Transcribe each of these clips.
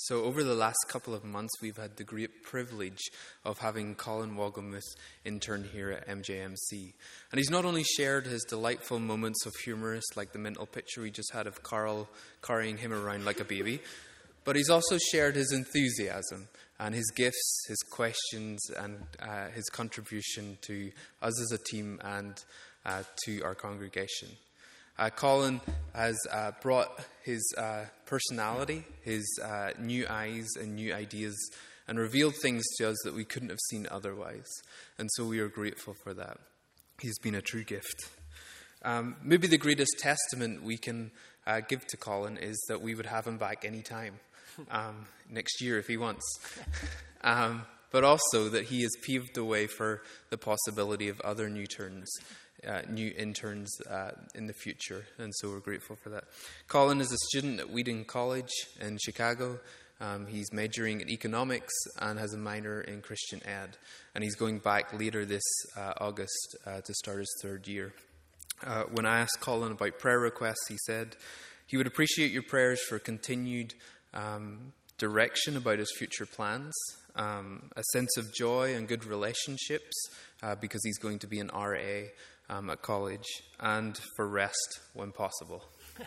So over the last couple of months, we've had the great privilege of having Colin Wogamuth intern here at MJMC. And he's not only shared his delightful moments of humorous, like the mental picture we just had of Carl carrying him around like a baby, but he's also shared his enthusiasm and his gifts, his questions, and his contribution to us as a team and to our congregation. Colin has brought his personality, his new eyes and new ideas, and revealed things to us that we couldn't have seen otherwise. And so we are grateful for that. He's been a true gift. Maybe the greatest testament we can give to Colin is that we would have him back anytime, next year if he wants. But also that he has paved the way for the possibility of other new interns in the future, and so we're grateful for that. Colin is a student at Wheaton College in Chicago. He's majoring in economics and has a minor in Christian ed, and he's going back later this August to start his third year. When I asked Colin about prayer requests, he said he would appreciate your prayers for continued direction about his future plans, a sense of joy and good relationships, because he's going to be an RA at college, and for rest when possible.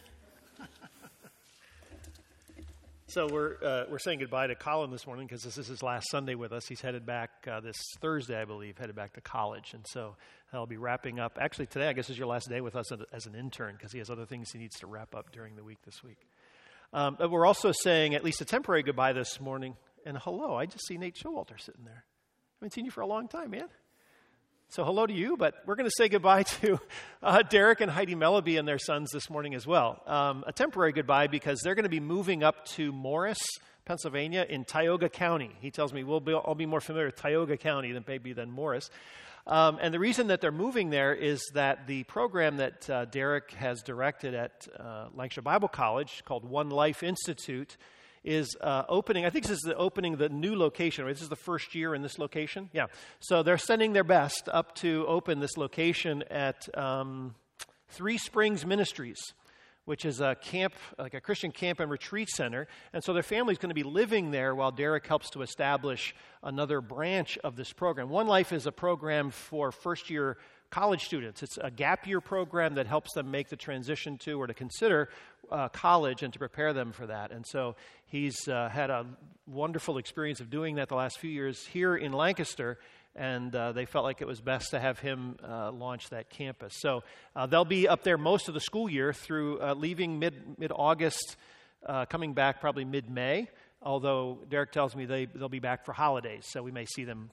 So we're saying goodbye to Colin this morning because this is his last Sunday with us. He's headed back this Thursday, I believe, headed back to college. And so he'll be wrapping up. Actually, today, I guess, is your last day with us as an intern because he has other things he needs to wrap up during the week this week. But we're also saying at least a temporary goodbye this morning. And hello, I just see Nate Showalter sitting there. I haven't seen you for a long time, man. So hello to you, but we're going to say goodbye to Derek and Heidi Melleby and their sons this morning as well. A temporary goodbye because they're going to be moving up to Morris, Pennsylvania in Tioga County. He tells me I'll be more familiar with Tioga County than Morris. And the reason that they're moving there is that the program that Derek has directed at Lancashire Bible College called One Life Institute is opening. I think this is the new location, right? This is the first year in this location. Yeah. So they're sending their best up to open this location at Three Springs Ministries, which is a camp, like a Christian camp and retreat center. And so their family's going to be living there while Derek helps to establish another branch of this program. One Life is a program for first-year college students. It's a gap year program that helps them make the transition to or to consider college and to prepare them for that. And so he's had a wonderful experience of doing that the last few years here in Lancaster, and they felt like it was best to have him launch that campus. So they'll be up there most of the school year through leaving mid-August, coming back probably mid-May. Although Derek tells me they'll be back for holidays, so we may see them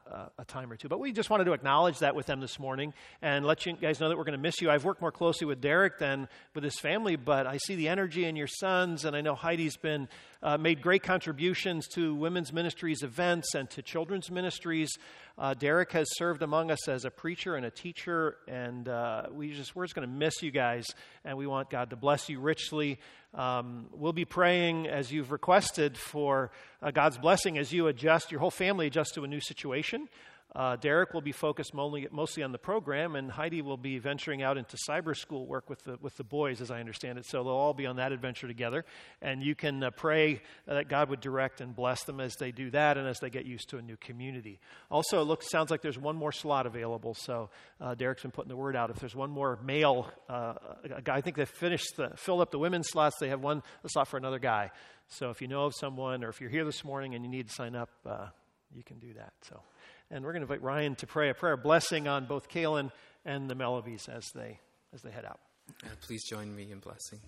a time or two. But we just wanted to acknowledge that with them this morning and let you guys know that we're going to miss you. I've worked more closely with Derek than with his family, but I see the energy in your sons, and I know Heidi's been made great contributions to women's ministries events and to children's ministries. Derek has served among us as a preacher and a teacher, and we're just going to miss you guys, and we want God to bless you richly. We'll be praying, as you've requested, for God's blessing as you adjust, your whole family adjusts to a new situation. Derek will be focused mostly on the program, and Heidi will be venturing out into cyber school work with the boys, as I understand it. So they'll all be on that adventure together, and you can pray that God would direct and bless them as they do that and as they get used to a new community. Also, it sounds like there's one more slot available, so Derek's been putting the word out. If there's one more male guy, I think they filled up the women's slots. They have a slot for another guy. So if you know of someone, or if you're here this morning and you need to sign up, you can do that. And we're going to invite Ryan to pray a prayer blessing on both Kaylin and the Mellebys as they head out. Please join me in blessing.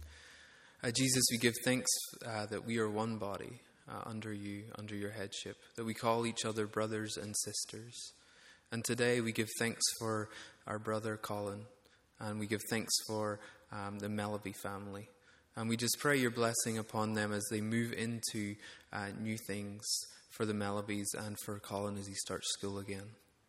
Jesus, we give thanks that we are one body under you, under your headship, that we call each other brothers and sisters. And today we give thanks for our brother Colin, and we give thanks for the Melleby family. And we just pray your blessing upon them as they move into new things for the Mellebys and for Colin as he starts school again.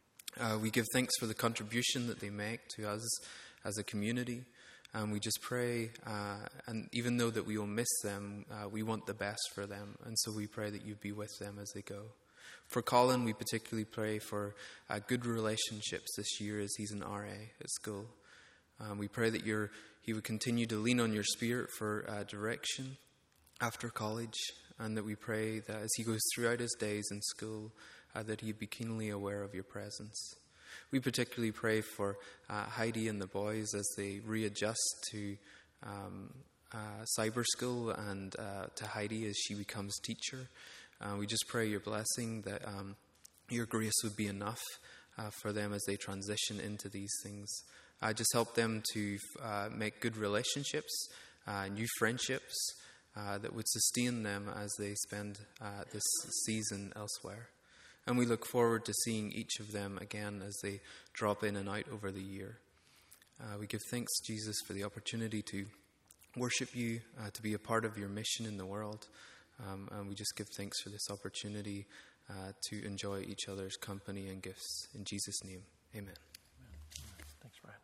We give thanks for the contribution that they make to us as a community. And we just pray, and even though that we will miss them, we want the best for them. And so we pray that you be with them as they go. For Colin, we particularly pray for good relationships this year as he's an RA at school. We pray that he would continue to lean on your Spirit for direction after college, and that we pray that as he goes throughout his days in school, that he'd be keenly aware of your presence. We particularly pray for Heidi and the boys as they readjust to cyber school, and to Heidi as she becomes teacher. We just pray your blessing, that your grace would be enough for them as they transition into these things. Just help them to make good relationships, new friendships that would sustain them as they spend this season elsewhere. And we look forward to seeing each of them again as they drop in and out over the year. We give thanks, Jesus, for the opportunity to worship you, to be a part of your mission in the world. And we just give thanks for this opportunity to enjoy each other's company and gifts. In Jesus' name, amen. Thanks, Brian.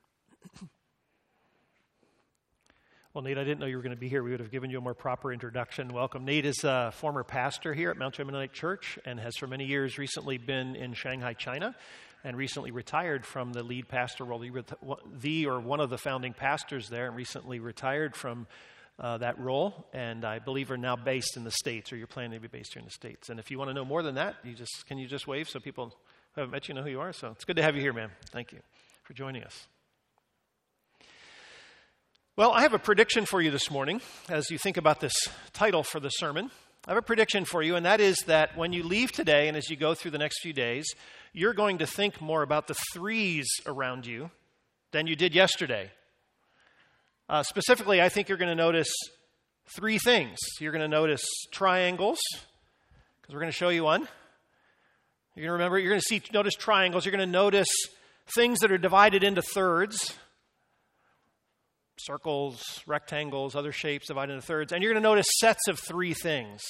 Well, Nate, I didn't know you were going to be here. We would have given you a more proper introduction. Welcome. Nate is a former pastor here at Mount Juliet Mennonite Church and has for many years recently been in Shanghai, China, and recently retired from the lead pastor role. One of the founding pastors there, and recently retired from that role, and I believe are now based in the States, or you're planning to be based here in the States. And if you want to know more than that, can you just wave so people who haven't met you know who you are? So it's good to have you here, man. Thank you for joining us. Well, I have a prediction for you this morning as you think about this title for the sermon. I have a prediction for you, and that is that when you leave today and as you go through the next few days, you're going to think more about the threes around you than you did yesterday. Specifically, I think you're going to notice three things. You're going to notice triangles, because we're going to show you one. You're going to notice triangles. You're going to notice things that are divided into thirds. Circles, rectangles, other shapes divided into thirds. And you're going to notice sets of three things.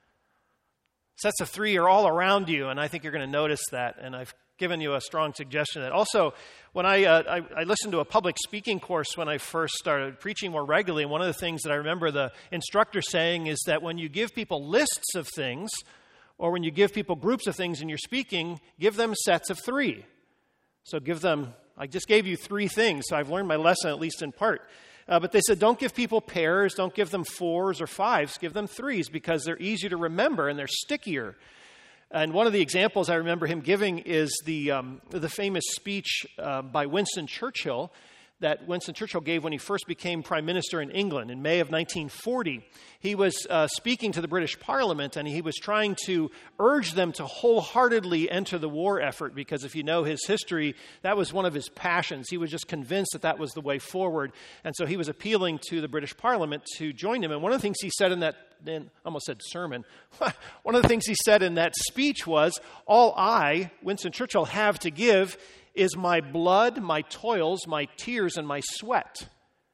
Sets of three are all around you, and I think you're going to notice that. And I've given you a strong suggestion that. Also, when I listened to a public speaking course when I first started preaching more regularly, and one of the things that I remember the instructor saying is that when you give people lists of things, or when you give people groups of things in your speaking, give them sets of three. So I just gave you three things, so I've learned my lesson at least in part. But they said, don't give people pairs, don't give them fours or fives, give them threes, because they're easier to remember and they're stickier. And one of the examples I remember him giving is the famous speech by Winston Churchill that Winston Churchill gave when he first became Prime Minister in England in May of 1940. He was speaking to the British Parliament, and he was trying to urge them to wholeheartedly enter the war effort, because if you know his history, that was one of his passions. He was just convinced that was the way forward, and so he was appealing to the British Parliament to join him. And one of the things he said in that, I almost said sermon, one of the things he said in that speech was, all I, Winston Churchill, have to give is my blood, my toils, my tears, and my sweat.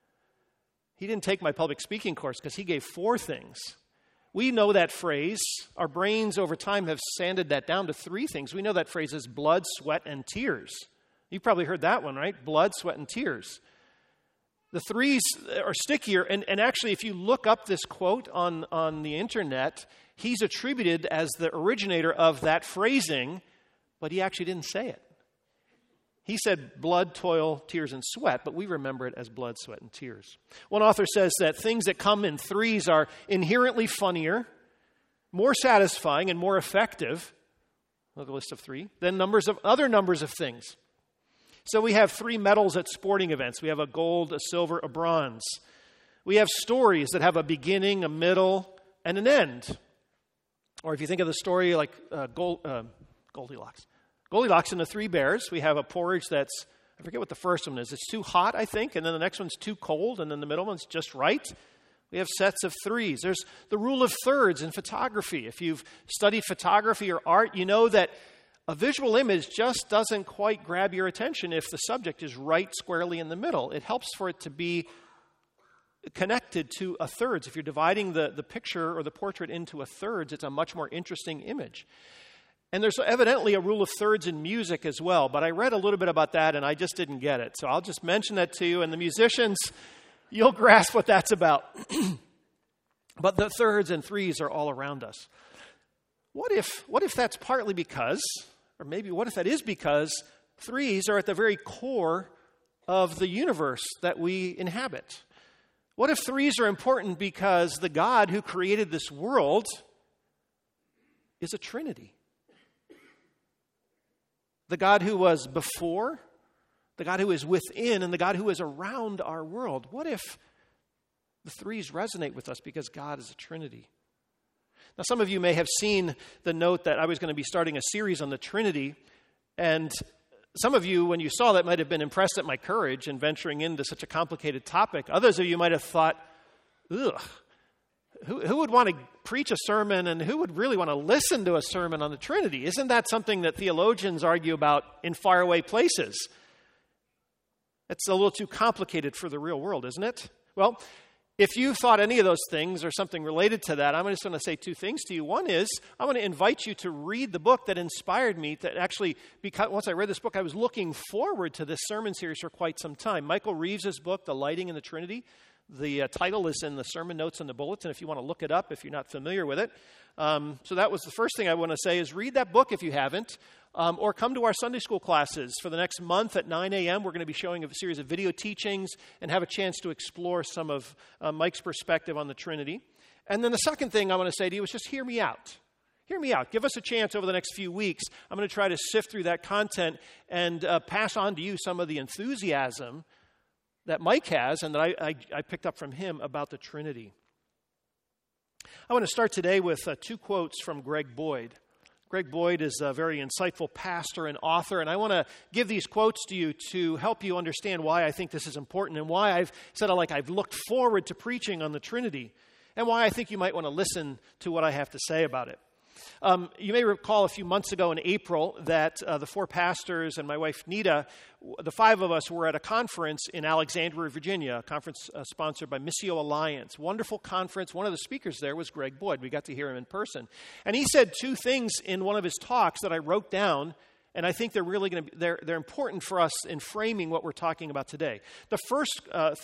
He didn't take my public speaking course because he gave four things. We know that phrase. Our brains over time have sanded that down to three things. We know that phrase is blood, sweat, and tears. You've probably heard that one, right? Blood, sweat, and tears. The threes are stickier, and actually if you look up this quote on the internet, he's attributed as the originator of that phrasing, but he actually didn't say it. He said blood, toil, tears, and sweat, but we remember it as blood, sweat, and tears. One author says that things that come in threes are inherently funnier, more satisfying, and more effective, another list of three, than other numbers of things. So we have three medals at sporting events. We have a gold, a silver, a bronze. We have stories that have a beginning, a middle, and an end. Or if you think of the story like Goldilocks. Goldilocks and the Three Bears, we have a porridge that's, I forget what the first one is. It's too hot, I think, and then the next one's too cold, and then the middle one's just right. We have sets of threes. There's the rule of thirds in photography. If you've studied photography or art, you know that a visual image just doesn't quite grab your attention if the subject is right squarely in the middle. It helps for it to be connected to a thirds. If you're dividing the picture or the portrait into a thirds, it's a much more interesting image. And there's evidently a rule of thirds in music as well, but I read a little bit about that and I just didn't get it. So I'll just mention that to you, and the musicians, you'll grasp what that's about. But the thirds and threes are all around us. What if that's partly because, or maybe what if that is because, threes are at the very core of the universe that we inhabit? What if threes are important because the God who created this world is a Trinity? The God who was before, the God who is within, and the God who is around our world. What if the threes resonate with us because God is a Trinity? Now, some of you may have seen the note that I was going to be starting a series on the Trinity, and some of you, when you saw that, might have been impressed at my courage in venturing into such a complicated topic. Others of you might have thought, ugh, who would want to preach a sermon and who would really want to listen to a sermon on the Trinity? Isn't that something that theologians argue about in faraway places? It's a little too complicated for the real world, isn't it? Well, if you thought any of those things or something related to that, I'm just going to say two things to you. One is, I want to invite you to read the book that inspired me, that actually, because once I read this book, I was looking forward to this sermon series for quite some time. Michael Reeves' book, The Lighting in the Trinity. The title is in the sermon notes in the bulletin if you want to look it up if you're not familiar with it. So that was the first thing I want to say is read that book if you haven't, or come to our Sunday school classes. For the next month at 9 a.m., we're going to be showing a series of video teachings and have a chance to explore some of Mike's perspective on the Trinity. And then the second thing I want to say to you is just hear me out. Hear me out. Give us a chance over the next few weeks. I'm going to try to sift through that content and pass on to you some of the enthusiasm that Mike has and that I picked up from him about the Trinity. I want to start today with two quotes from Greg Boyd. Greg Boyd is a very insightful pastor and author, and I want to give these quotes to you to help you understand why I think this is important and why I've said I've looked forward to preaching on the Trinity and why I think you might want to listen to what I have to say about it. You may recall a few months ago in April that the four pastors and my wife Nita, the five of us were at a conference in Alexandria, Virginia, a conference sponsored by Missio Alliance. Wonderful conference. One of the speakers there was Greg Boyd. We got to hear him in person. And he said two things in one of his talks that I wrote down, and I think they're really going to be, they're important for us in framing what we're talking about today. The first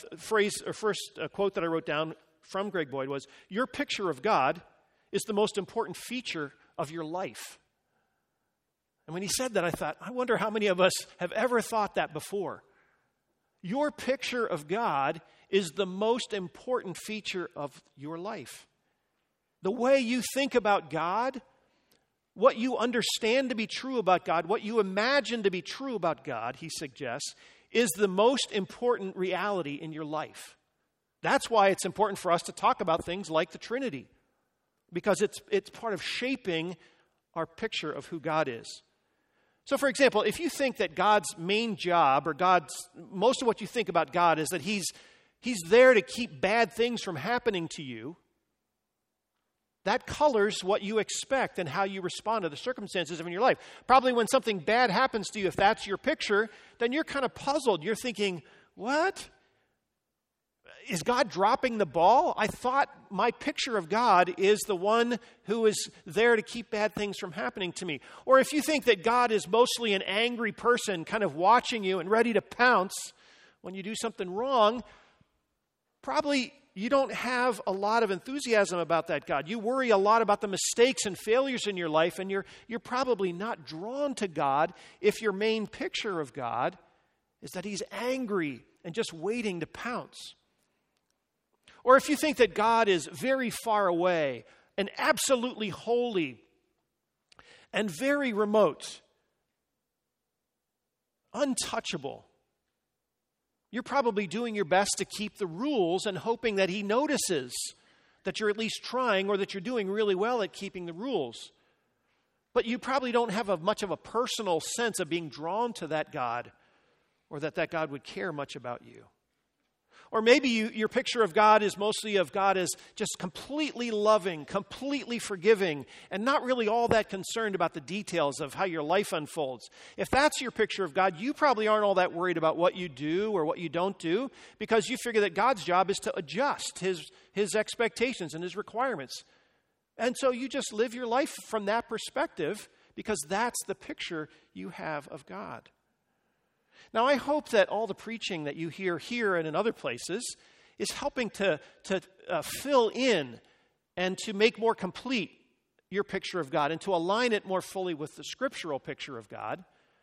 quote that I wrote down from Greg Boyd was, "Your picture of God is the most important feature of your life." And when he said that, I thought, I wonder how many of us have ever thought that before. Your picture of God is the most important feature of your life. The way you think about God, what you understand to be true about God, what you imagine to be true about God, he suggests, is the most important reality in your life. That's why it's important for us to talk about things like the Trinity, because it's part of shaping our picture of who God is. So, for example, if you think that God's main job, or most of what you think about God is that He's there to keep bad things from happening to you, that colors what you expect and how you respond to the circumstances of your life. Probably when something bad happens to you, if that's your picture, then you're kind of puzzled. You're thinking, what? Is God dropping the ball? I thought my picture of God is the one who is there to keep bad things from happening to me. Or if you think that God is mostly an angry person kind of watching you and ready to pounce when you do something wrong, probably you don't have a lot of enthusiasm about that God. You worry a lot about the mistakes and failures in your life, and you're probably not drawn to God if your main picture of God is that He's angry and just waiting to pounce. Or if you think that God is very far away and absolutely holy and very remote, untouchable, you're probably doing your best to keep the rules and hoping that He notices that you're at least trying or that you're doing really well at keeping the rules. But you probably don't have much of a personal sense of being drawn to that God, or that God would care much about you. Or maybe your picture of God is mostly of God as just completely loving, completely forgiving, and not really all that concerned about the details of how your life unfolds. If that's your picture of God, you probably aren't all that worried about what you do or what you don't do, because you figure that God's job is to adjust His expectations and His requirements. And so you just live your life from that perspective, because that's the picture you have of God. Now, I hope that all the preaching that you hear here and in other places is helping to fill in and to make more complete your picture of God and to align it more fully with the scriptural picture of God.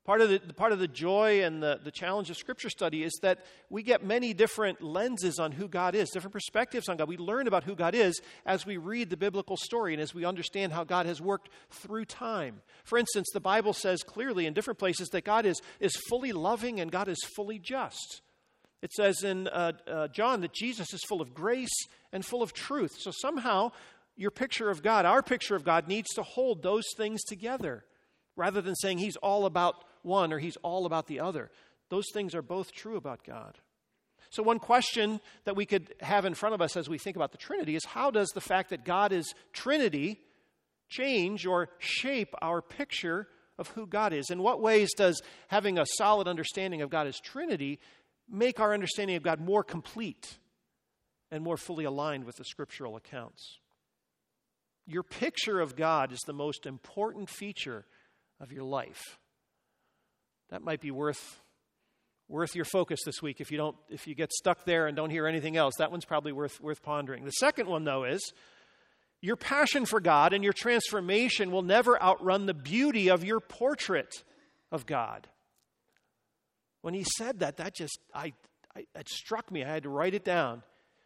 Part of the joy and the challenge of Scripture study is that we get many different lenses on who God is, different perspectives on God. We learn about who God is as we read the biblical story and as we understand how God has worked through time. For instance, the Bible says clearly in different places that God is fully loving and God is fully just. It says in John that Jesus is full of grace and full of truth. So somehow your picture of God, our picture of God, needs to hold those things together rather than saying he's all about one or he's all about the other. Those things are both true about God. So one question that we could have in front of us as we think about the Trinity is, how does the fact that God is Trinity change or shape our picture of who God is? In what ways does having a solid understanding of God as Trinity make our understanding of God more complete and more fully aligned with the scriptural accounts? Your picture of God is the most important feature of your life. That might be worth your focus this week. If you get stuck there and don't hear anything else, that one's probably worth pondering. The second one, though, is your passion for God and your transformation will never outrun the beauty of your portrait of God. When he said that just it struck me. I had to write it down.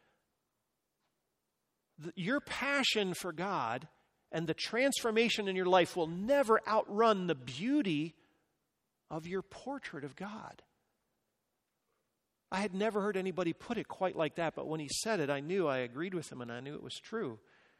Your passion for God and the transformation in your life will never outrun the beauty of your portrait of God. I had never heard anybody put it quite like that, but when he said it, I knew I agreed with him and I knew it was true.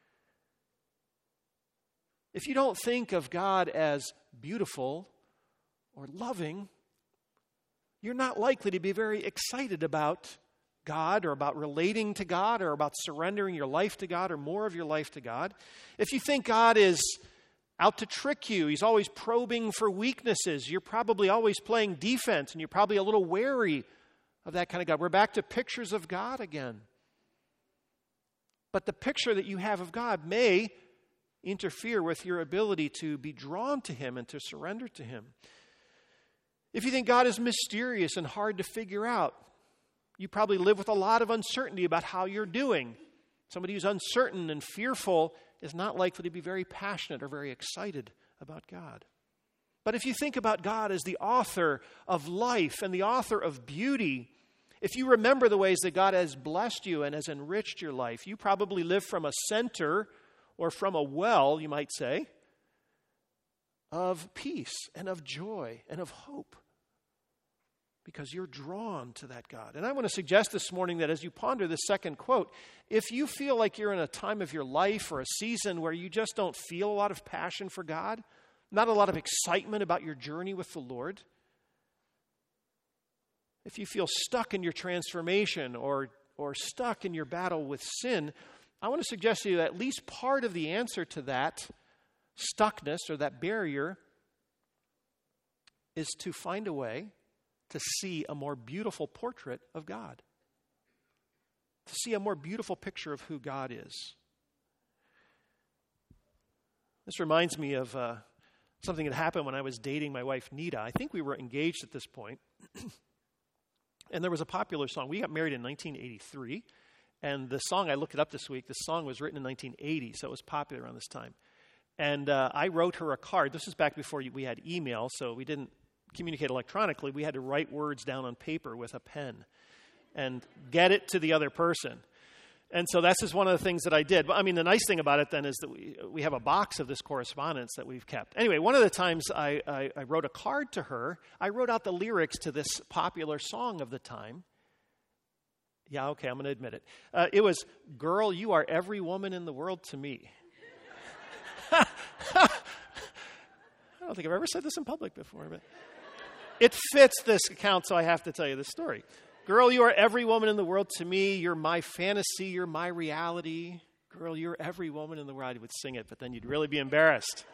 If you don't think of God as beautiful or loving, you're not likely to be very excited about God or about relating to God or about surrendering your life to God or more of your life to God. If you think God is out to trick you, he's always probing for weaknesses, you're probably always playing defense and you're probably a little wary of that kind of God. We're back to pictures of God again. But the picture that you have of God may interfere with your ability to be drawn to him and to surrender to him. If you think God is mysterious and hard to figure out, you probably live with a lot of uncertainty about how you're doing. Somebody who's uncertain and fearful is not likely to be very passionate or very excited about God. But if you think about God as the author of life and the author of beauty, if you remember the ways that God has blessed you and has enriched your life, you probably live from a center or from a well, you might say, of peace and of joy and of hope, because you're drawn to that God. And I want to suggest this morning that as you ponder this second quote, if you feel like you're in a time of your life or a season where you just don't feel a lot of passion for God, not a lot of excitement about your journey with the Lord, if you feel stuck in your transformation or stuck in your battle with sin, I want to suggest to you that at least part of the answer to that stuckness or that barrier is to find a way to see a more beautiful portrait of God, to see a more beautiful picture of who God is. This reminds me of something that happened when I was dating my wife, Nita. I think we were engaged at this point. And there was a popular song. We got married in 1983. And the song, I looked it up this week, the song was written in 1980, so it was popular around this time. And I wrote her a card. This is back before we had email, so we didn't communicate electronically. We had to write words down on paper with a pen and get it to the other person. And so that's just one of the things that I did. But I mean, the nice thing about it then is that we have a box of this correspondence that we've kept. Anyway, one of the times I wrote a card to her, I wrote out the lyrics to this popular song of the time. Yeah, okay, I'm going to admit it. It was, "Girl, you are every woman in the world to me." I don't think I've ever said this in public before, but it fits this account, so I have to tell you this story. "Girl, you are every woman in the world to me. You're my fantasy. You're my reality. Girl, you're every woman in the world." I would sing it, but then you'd really be embarrassed.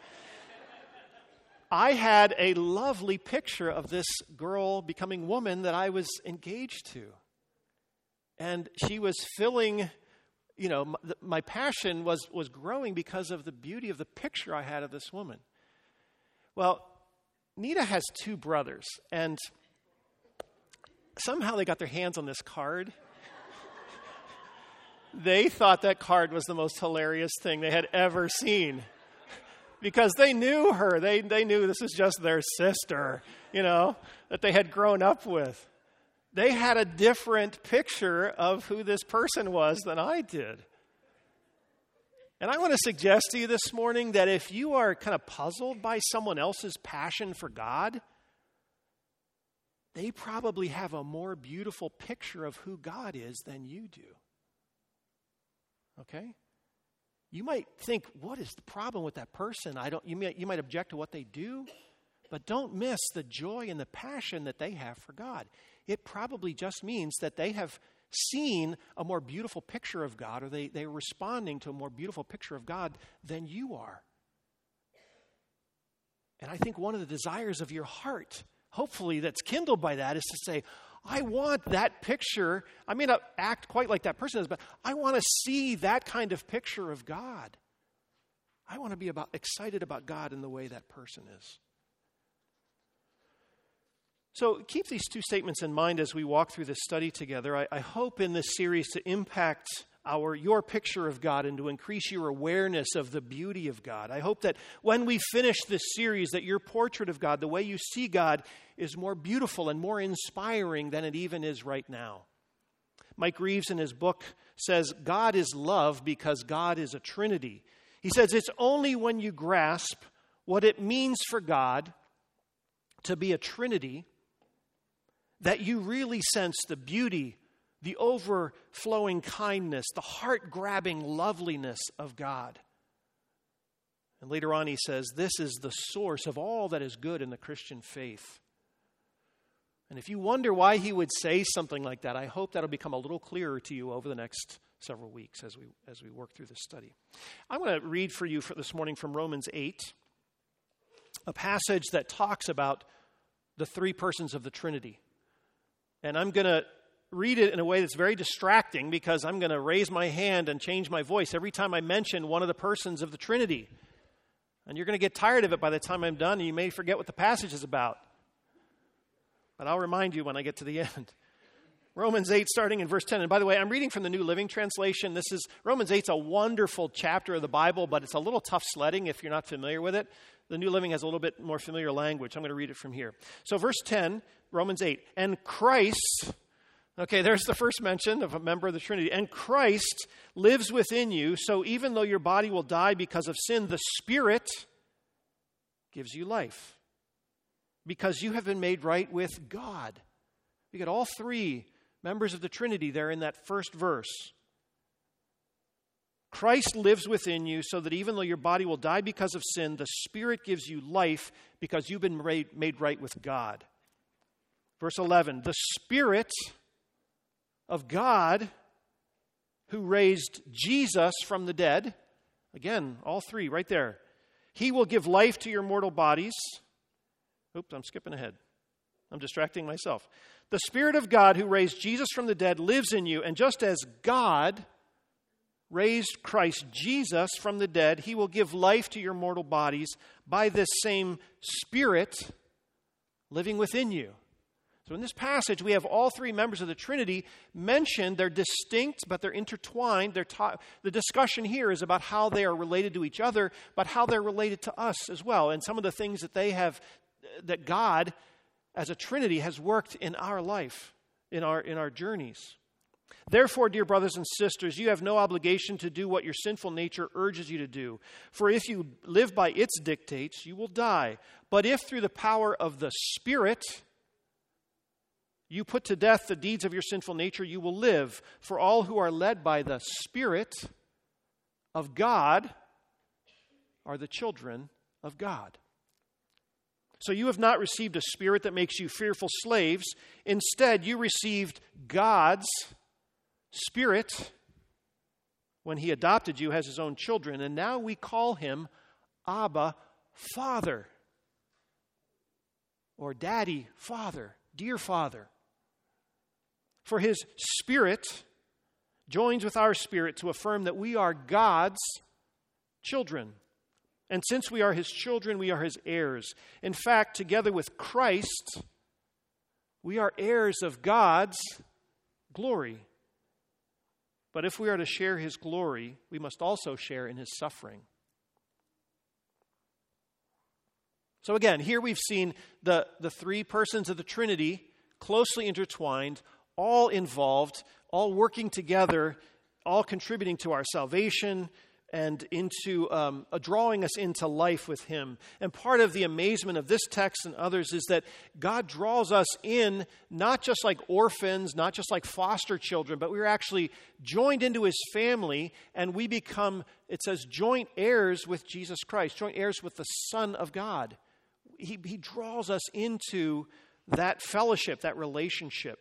I had a lovely picture of this girl becoming woman that I was engaged to. And she was filling, my passion was growing because of the beauty of the picture I had of this woman. Well, Nita has two brothers, and somehow they got their hands on this card. They thought that card was the most hilarious thing they had ever seen. because they knew her. They knew this is just their sister, that they had grown up with. They had a different picture of who this person was than I did. And I want to suggest to you this morning that if you are kind of puzzled by someone else's passion for God, they probably have a more beautiful picture of who God is than you do. Okay? You might think, what is the problem with that person? You might object to what they do, but don't miss the joy and the passion that they have for God. It probably just means that they have seen a more beautiful picture of God, or they're responding to a more beautiful picture of God than you are. And I think one of the desires of your heart, hopefully that's kindled by that, is to say, I want that picture. I may not act quite like that person is, but I want to see that kind of picture of God. I want to be excited about God in the way that person is. So keep these two statements in mind as we walk through this study together. I hope in this series to impact your picture of God and to increase your awareness of the beauty of God. I hope that when we finish this series, that your portrait of God, the way you see God, is more beautiful and more inspiring than it even is right now. Mike Reeves in his book says, God is love because God is a Trinity. He says it's only when you grasp what it means for God to be a Trinity that you really sense the beauty, the overflowing kindness, the heart-grabbing loveliness of God. And later on he says, this is the source of all that is good in the Christian faith. And if you wonder why he would say something like that, I hope that'll become a little clearer to you over the next several weeks as we work through this study. I want to read for you this morning from Romans 8, a passage that talks about the three persons of the Trinity. And I'm going to read it in a way that's very distracting because I'm going to raise my hand and change my voice every time I mention one of the persons of the Trinity. And you're going to get tired of it by the time I'm done, and you may forget what the passage is about. But I'll remind you when I get to the end. Romans 8, starting in verse 10. And by the way, I'm reading from the New Living Translation. Romans 8 is a wonderful chapter of the Bible, but it's a little tough sledding if you're not familiar with it. The New Living has a little bit more familiar language. I'm going to read it from here. So verse 10, Romans 8. And Christ, okay, there's the first mention of a member of the Trinity. And Christ lives within you, so even though your body will die because of sin, the Spirit gives you life. Because you have been made right with God. We got all three members of the Trinity there in that first verse. Christ lives within you so that even though your body will die because of sin, the Spirit gives you life because you've been made right with God. Verse 11, the Spirit of God who raised Jesus from the dead, again, all three right there, he will give life to your mortal bodies. Oops, I'm skipping ahead. I'm distracting myself. The Spirit of God who raised Jesus from the dead lives in you, and just as God raised Christ Jesus from the dead, he will give life to your mortal bodies by this same Spirit living within you. So in this passage, we have all three members of the Trinity mentioned. They're distinct, but they're intertwined. The discussion here is about how they are related to each other, but how they're related to us as well. And some of the things that that God, as a Trinity, has worked in our life, in our journeys. Therefore, dear brothers and sisters, you have no obligation to do what your sinful nature urges you to do. For if you live by its dictates, you will die. But if through the power of the Spirit you put to death the deeds of your sinful nature, you will live. For all who are led by the Spirit of God are the children of God. So you have not received a spirit that makes you fearful slaves. Instead, you received God's Spirit when he adopted you as his own children. And now we call him Abba, Father. Or Daddy, Father, dear Father. For his Spirit joins with our spirit to affirm that we are God's children. And since we are his children, we are his heirs. In fact, together with Christ, we are heirs of God's glory. But if we are to share his glory, we must also share in his suffering. So again, here we've seen the three persons of the Trinity closely intertwined, all involved, all working together, all contributing to our salvation and into drawing us into life with Him. And part of the amazement of this text and others is that God draws us in not just like orphans, not just like foster children, but we're actually joined into His family, and we become, it says, joint heirs with Jesus Christ, joint heirs with the Son of God. He draws us into that fellowship, that relationship.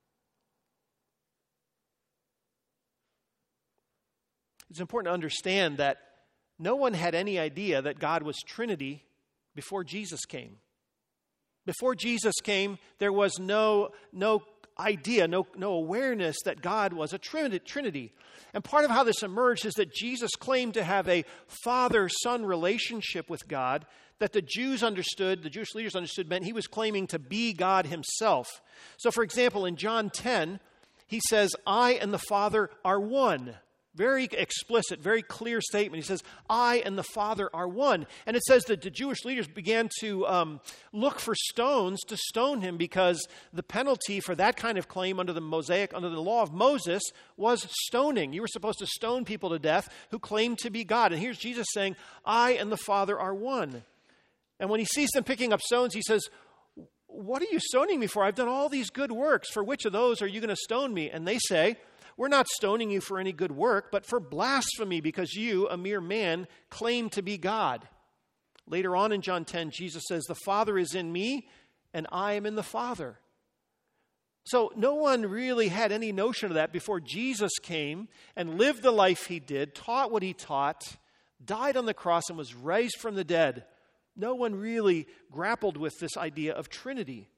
It's important to understand that no one had any idea that God was Trinity before Jesus came. Before Jesus came, there was no idea, no awareness that God was a Trinity. And part of how this emerged is that Jesus claimed to have a father-son relationship with God that the Jews understood, the Jewish leaders understood, meant He was claiming to be God Himself. So, for example, in John 10, He says, "I and the Father are one." Very explicit, very clear statement. He says, "I and the Father are one." And it says that the Jewish leaders began to look for stones to stone Him because the penalty for that kind of claim under the law of Moses was stoning. You were supposed to stone people to death who claimed to be God. And here's Jesus saying, "I and the Father are one." And when He sees them picking up stones, He says, "What are you stoning me for? I've done all these good works. For which of those are you going to stone me?" And they say, "We're not stoning you for any good work, but for blasphemy, because you, a mere man, claim to be God." Later on in John 10, Jesus says, "The Father is in me, and I am in the Father." So no one really had any notion of that before Jesus came and lived the life He did, taught what He taught, died on the cross, and was raised from the dead. No one really grappled with this idea of Trinity.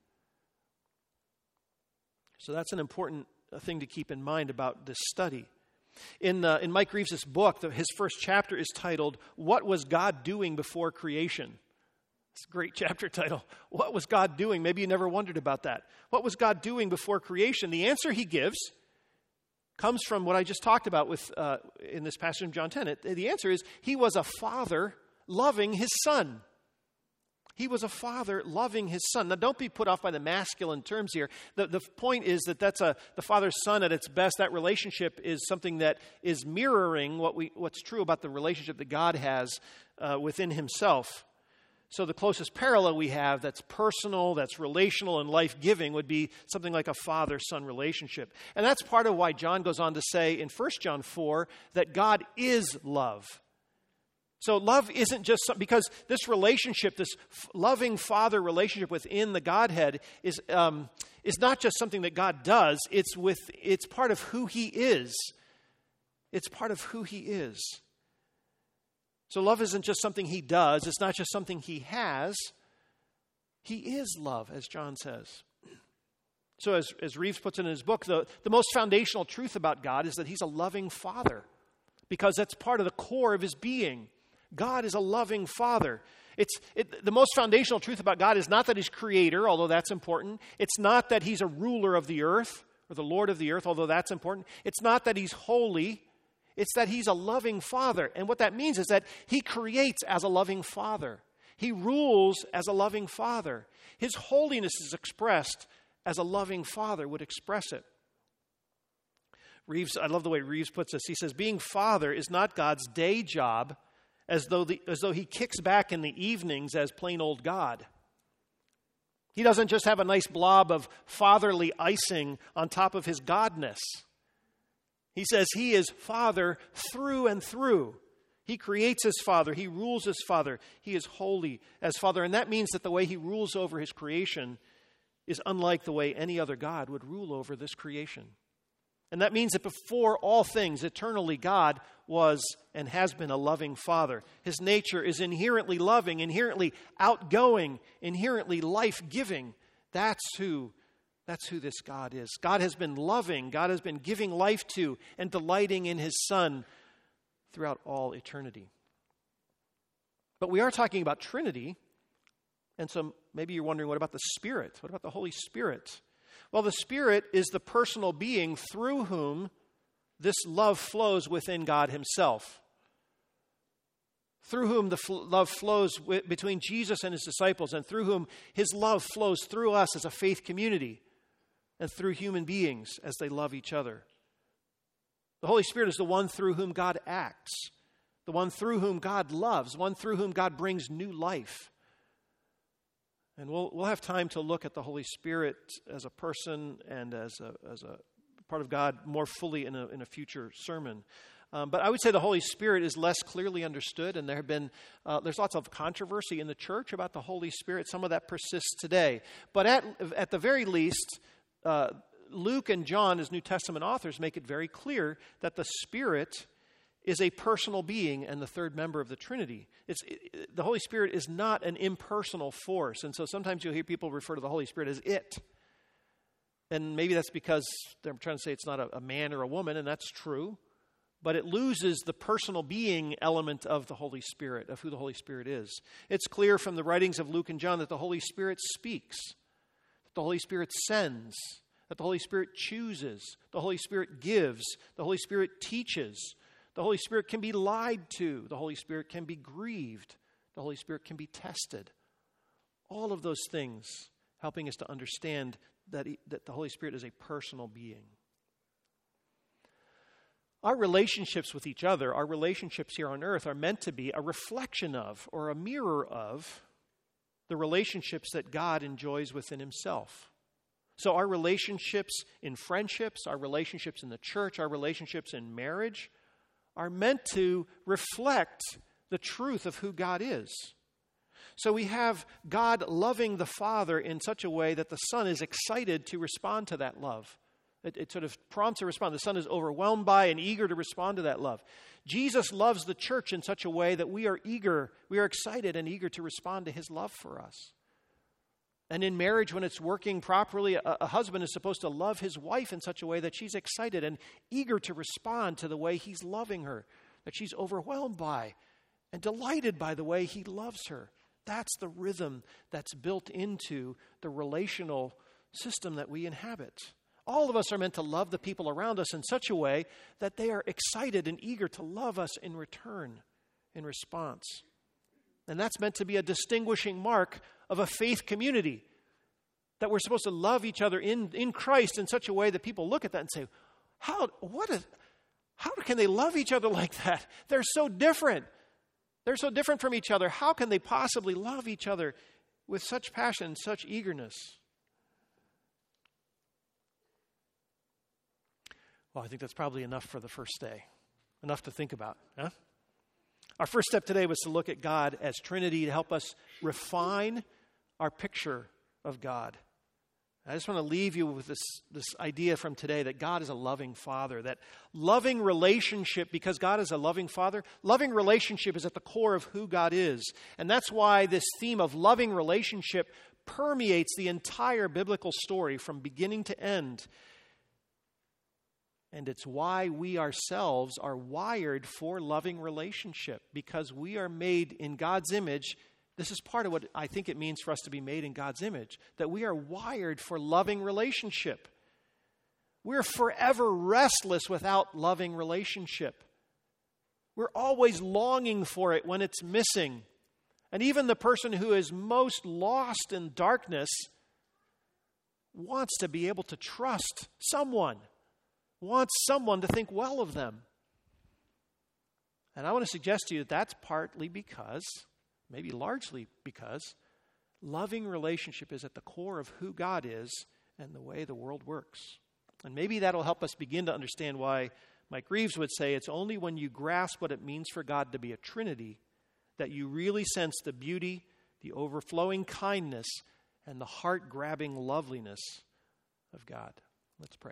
So that's an important thing to keep in mind about this study. In Mike Reeves' book, his first chapter is titled, "What Was God Doing Before Creation?" It's a great chapter title. What was God doing? Maybe you never wondered about that. What was God doing before creation? The answer he gives comes from what I just talked about in this passage in John 10. The answer is He was a father loving His Son. He was a father loving His Son. Now, don't be put off by the masculine terms here. The point is that that's the father-son at its best. That relationship is something that is mirroring what's true about the relationship that God has within Himself. So the closest parallel we have that's personal, that's relational, and life-giving would be something like a father-son relationship. And that's part of why John goes on to say in 1 John 4 that God is love. So love isn't just because this relationship, this loving father relationship within the Godhead is not just something that God does. It's part of who He is. It's part of who He is. So love isn't just something He does. It's not just something He has. He is love, as John says. So as Reeves puts it in his book, the most foundational truth about God is that He's a loving Father, because that's part of the core of His being. God is a loving Father. The most foundational truth about God is not that He's creator, although that's important. It's not that He's a ruler of the earth or the Lord of the earth, although that's important. It's not that He's holy. It's that He's a loving Father. And what that means is that He creates as a loving Father. He rules as a loving Father. His holiness is expressed as a loving Father would express it. I love the way Reeves puts this. He says, being Father is not God's day job, as though He kicks back in the evenings as plain old God. He doesn't just have a nice blob of fatherly icing on top of His godness. He says He is Father through and through. He creates as Father. He rules as Father. He is holy as Father. And that means that the way He rules over His creation is unlike the way any other God would rule over this creation. And that means that before all things, eternally, God was and has been a loving Father. His nature is inherently loving, inherently outgoing, inherently life-giving. That's who this God is. God has been loving. God has been giving life to and delighting in His Son throughout all eternity. But we are talking about Trinity, and so maybe you're wondering, what about the Spirit? What about the Holy Spirit? Well, the Spirit is the personal being through whom this love flows within God Himself. through whom the love flows between Jesus and his disciples, and through whom his love flows through us as a faith community and through human beings as they love each other. The Holy Spirit is the one through whom God acts, the one through whom God loves, the one through whom God brings new life. And we'll have time to look at the Holy Spirit as a person and as a part of God more fully in a future sermon. But I would say the Holy Spirit is less clearly understood, and there's lots of controversy in the church about the Holy Spirit. Some of that persists today. But at the very least, Luke and John, as New Testament authors, make it very clear that the Spirit is a personal being and the third member of the Trinity. The Holy Spirit is not an impersonal force. And so sometimes you'll hear people refer to the Holy Spirit as it. And maybe that's because they're trying to say it's not a man or a woman, and that's true. But it loses the personal being element of the Holy Spirit, of who the Holy Spirit is. It's clear from the writings of Luke and John that the Holy Spirit speaks, that the Holy Spirit sends, that the Holy Spirit chooses, the Holy Spirit gives, the Holy Spirit teaches. The Holy Spirit can be lied to. The Holy Spirit can be grieved. The Holy Spirit can be tested. All of those things helping us to understand that the Holy Spirit is a personal being. Our relationships with each other, our relationships here on earth, are meant to be a reflection of or a mirror of the relationships that God enjoys within himself. So our relationships in friendships, our relationships in the church, our relationships in marriage are meant to reflect the truth of who God is. So we have God loving the Father in such a way that the Son is excited to respond to that love. It sort of prompts a response. The Son is overwhelmed by and eager to respond to that love. Jesus loves the church in such a way that we are excited and eager to respond to his love for us. And in marriage, when it's working properly, a husband is supposed to love his wife in such a way that she's excited and eager to respond to the way he's loving her, that she's overwhelmed by and delighted by the way he loves her. That's the rhythm that's built into the relational system that we inhabit. All of us are meant to love the people around us in such a way that they are excited and eager to love us in return, in response. And that's meant to be a distinguishing mark of a faith community, that we're supposed to love each other in Christ in such a way that people look at that and say, how can they love each other like that? They're so different. They're so different from each other. How can they possibly love each other with such passion, such eagerness? Well, I think that's probably enough for the first day. Enough to think about, huh? Our first step today was to look at God as Trinity to help us refine our picture of God. I just want to leave you with this idea from today that God is a loving Father, that loving relationship, because God is a loving Father, loving relationship is at the core of who God is. And that's why this theme of loving relationship permeates the entire biblical story from beginning to end. And it's why we ourselves are wired for loving relationship, because we are made in God's image. This is part of what I think it means for us to be made in God's image, that we are wired for loving relationship. We're forever restless without loving relationship. We're always longing for it when it's missing. And even the person who is most lost in darkness wants to be able to trust someone, wants someone to think well of them. And I want to suggest to you that that's partly because, maybe largely because, loving relationship is at the core of who God is and the way the world works. And maybe that'll help us begin to understand why Mike Reeves would say it's only when you grasp what it means for God to be a Trinity that you really sense the beauty, the overflowing kindness, and the heart-grabbing loveliness of God. Let's pray.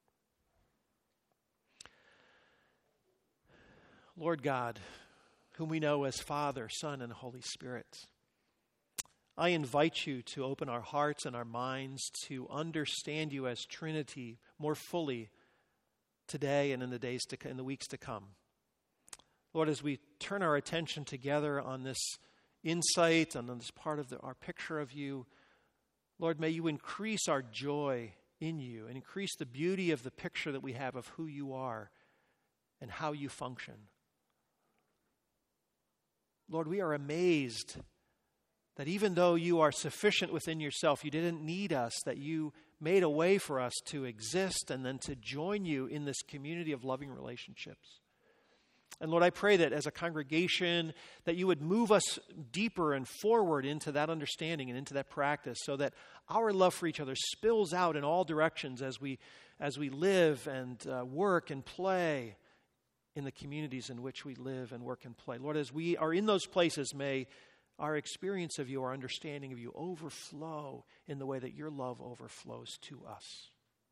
Lord God, whom we know as Father, Son, and Holy Spirit, I invite you to open our hearts and our minds to understand you as Trinity more fully today and in the weeks to come. Lord, as we turn our attention together on this insight and on this part of our picture of you, Lord, may you increase our joy in you and increase the beauty of the picture that we have of who you are and how you function. Lord, we are amazed that even though you are sufficient within yourself, you didn't need us, that you made a way for us to exist and then to join you in this community of loving relationships. And Lord, I pray that as a congregation, that you would move us deeper and forward into that understanding and into that practice so that our love for each other spills out in all directions as we live and work and play in the communities in which we live and work and play. Lord, as we are in those places, may our experience of you, our understanding of you overflow in the way that your love overflows to us.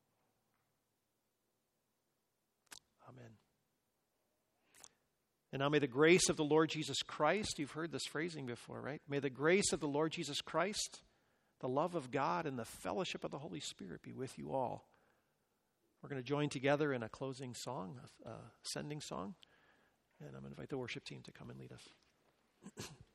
Amen. And now may the grace of the Lord Jesus Christ, you've heard this phrasing before, right? May the grace of the Lord Jesus Christ, the love of God, and the fellowship of the Holy Spirit be with you all. We're going to join together in a closing song, a sending song. And I'm going to invite the worship team to come and lead us.